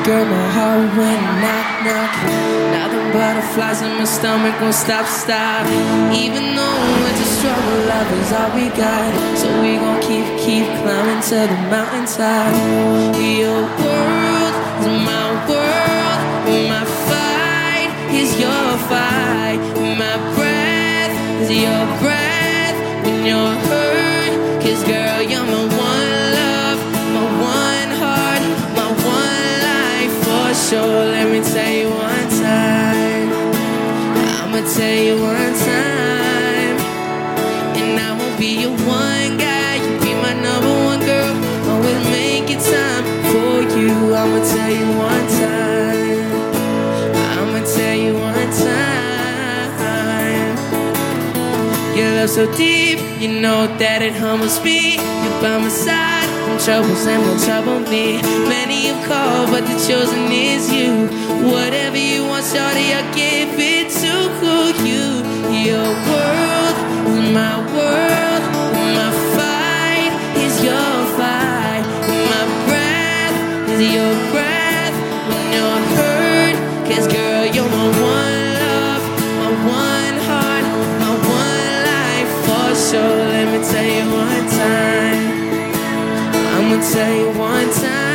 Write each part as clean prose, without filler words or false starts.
Girl, my heart went knock, knock. Nothing butterflies in my stomach won't stop. Even though it's a struggle, love is all we got. So we gon' keep climbing to the mountainside. Your world is my world. My fight is your fight. My breath is your breath when you're hurt. 'Cause girl, you're my one love, my one heart, my one life for sure. Let me tell you one time, I'ma tell you one time, and I won't be your one guy. You'll be my number one girl. Always make it time for you. I'ma tell you one time, I'ma tell you one time. Your love so deep, you know that it humbles me. You're by my side, when troubles and won't trouble me. Many have called, but the chosen is you. Whatever you want, shorty, I'll give it to you. Your world is my world. My fight is your fight. My breath is your breath when you're hurt. 'Cause girl, you're my one love, my one heart, my one life for sure. Let me tell you one time, I'ma tell you one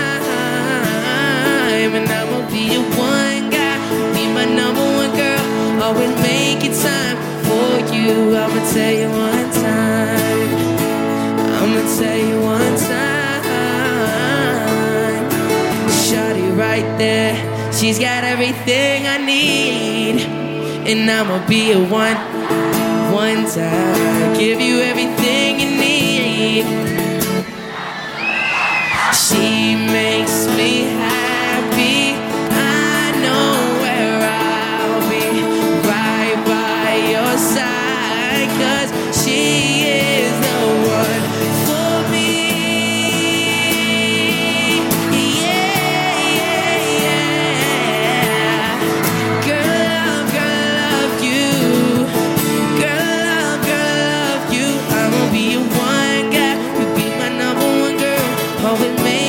time, and I'ma be your one guy, be my number one girl. Always make it time for you. I'ma tell you one time, I'ma tell you one time. Shawty right there, she's got everything I need, and I'ma be a one time, give you everything you need. She makes me happy. I know where I'll be, right by your side. 'Cause she is the one for me. Yeah, yeah, yeah. Girl, love you. Girl, love you. I'ma be your one guy. You be my number one girl. Always make